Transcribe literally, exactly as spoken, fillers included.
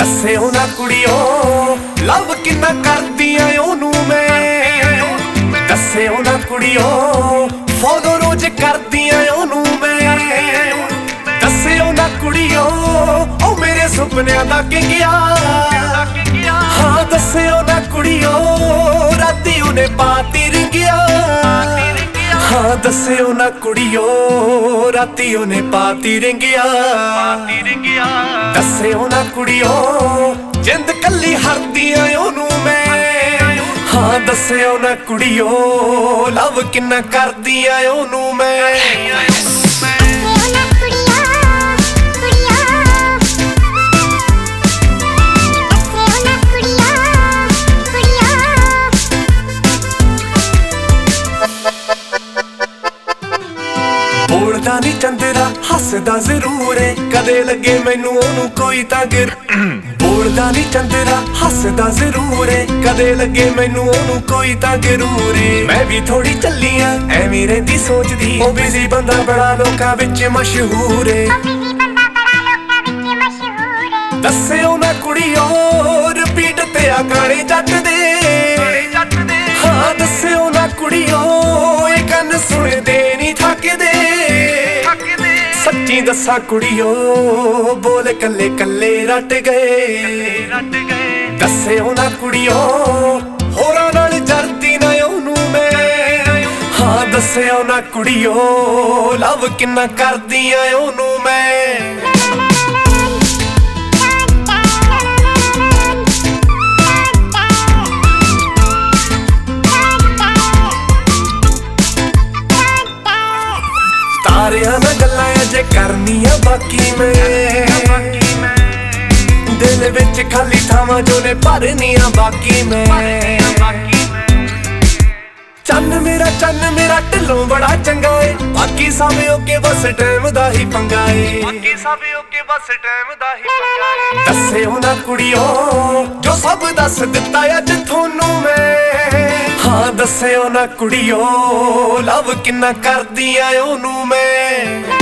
ਦੱਸਿਓ ਨਾ ਕੁੜੀਓ ਲਵ ਕਿੰਨਾ ਕਰਦੀ ਆ ਉਹਨੂੰ ਮੈਂ। ਦੱਸਿਓ ਨਾ ਕੁੜੀਓ ਫੋਲੋ ਰੋਜ਼ ਕਰਦੀ ਆ ਉਹਨੂੰ ਮੈਂ। ਦੱਸਿਓ ਨਾ ਕੁੜੀਓ ਉਹ ਮੇਰੇ ਸੁਪਨਿਆਂ ਦਾ ਕਿੰਗਿਆ। ਹਾਂ ਦੱਸਿਓ ਨਾ ਕੁੜੀਓ ਰਾਤੀ ਉਹਨੇ ਪਾਤੀ ਰਿੰਗਿਆ। ਹਾਂ ਦੱਸਿਓ ਨਾ ਕੁੜੀਓ ਰਾਤੀ ਉਹਨੇ ਪਾਤੀ ਰਿੰਗਿਆ। ਦੱਸਿਓ ਨਾ ਕੁੜੀਓ ਜਿੰਦ ਕੱਲੀ ਹਰਦੀ ਆ ਉਹਨੂੰ ਮੈਂ। ਹਾਂ ਦੱਸਿਓ ਨਾ ਕੁੜੀਓ ਲਵ ਕਿੰਨਾ ਕਰਦੀ ਆ ਉਹਨੂੰ ਮੈਂ। ਬੋਲਦਾ ਨੀ ਚੰਦਰਾ ਹੱਸਦਾ ਜ਼ਰੂਰ ਏ ਕਦੇ ਲੱਗੇ ਮੈਨੂੰ ਉਹਨੂੰ ਕੋਈ ਤਾਂ ਗਿਰ। ਬੋਲਦਾ ਨੀ ਚੰਦਰਾ ਹੱਸਦਾ ਜ਼ਰੂਰ ਏ ਕਦੇ ਲੱਗੇ ਮੈਨੂੰ ਉਹਨੂੰ ਕੋਈ ਤਾਂ ਗਰੂਰ ਏ। ਮੈਂ ਵੀ ਥੋੜੀ ਚੱਲੀ ਆ ਐਵੇਂ ਰਹਿੰਦੀ ਸੋਚਦੀ ਉਹ ਬਿਜ਼ੀ ਬੰਦਾ ਬੜਾ ਲੋਕਾਂ ਵਿੱਚ ਮਸ਼ਹੂਰ ਏ। ਦੱਸਿਓ ਨਾ ਕੁੜੀਓ ਰਿਪੀਟ ਤੇ ਆ ਗਾਣੇ ਜੱਟ ਦੇ। ਹਾਂ ਦੱਸਿਓ ਨਾ ਕੁੜੀਓ ਇਹ ਕੰਨ ਸੁਣਦੇ ਨੀ ਥੱਕਦੇ। ਸੱਚੀ ਦੱਸਾਂ ਕੁੜੀਓ ਬੋਲ ਕੱਲੇ ਕੱਲੇ ਰੱਟ ਗਏ। ਦੱਸਿਓ ਨਾ ਕੁੜੀਓ ਹੋਰਾਂ ਨਾਲ ਜਰਦੀ ਨਾ ਉਹਨੂੰ ਮੈਂ। ਹਾਂ ਦੱਸਿਓ ਨਾ ਕੁੜੀਓ ਲਵ ਕਿੰਨਾ ਕਰਦੀ ਆ ਉਹਨੂੰ ਮੈਂ। ਤਾਰਿਆਂ ਨਾਲ ਗੱਲਾਂ ਅਜੇ ਕਰਨੀਆਂ ਬਾਕੀ ਮੈਂ। ਦਿਲ ਵਿੱਚ ਖਾਲੀ ਥਾਵਾਂ ਜੋ ਨੇ ਭਰਨੀਆਂ ਬਾਕੀ ਮੈਂ। ਚੰਨ ਮੇਰਾ ਚੰਨ ਮੇਰਾ ਢਿੱਲੋਂ ਬੜਾ ਚੰਗਾ ਏ ਬਾਕੀ ਸਭ ਓਕੇ ਬਸ ਟਾਈਮ ਦਾ ਹੀ ਪੰਗਾ ਏ। ਬਾਕੀ ਸਭ ਓਕੇ ਬਸ ਟਾਈਮ ਦਾ ਹੀ ਪੰਗਾ ਏ। ਦੱਸਿਓ ਨਾ ਕੁੜੀਓ ਜੋ ਸਭ ਦੱਸ ਦਿੱਤਾ ਅੱਜ ਤੁਹਾਨੂੰ ਮੈਂ। ਹਾਂ ਦੱਸਿਓ ਨਾ ਕੁੜੀਓ ਲਵ ਕਿੰਨਾ ਕਰਦੀ ਆ ਉਹਨੂੰ ਮੈਂ।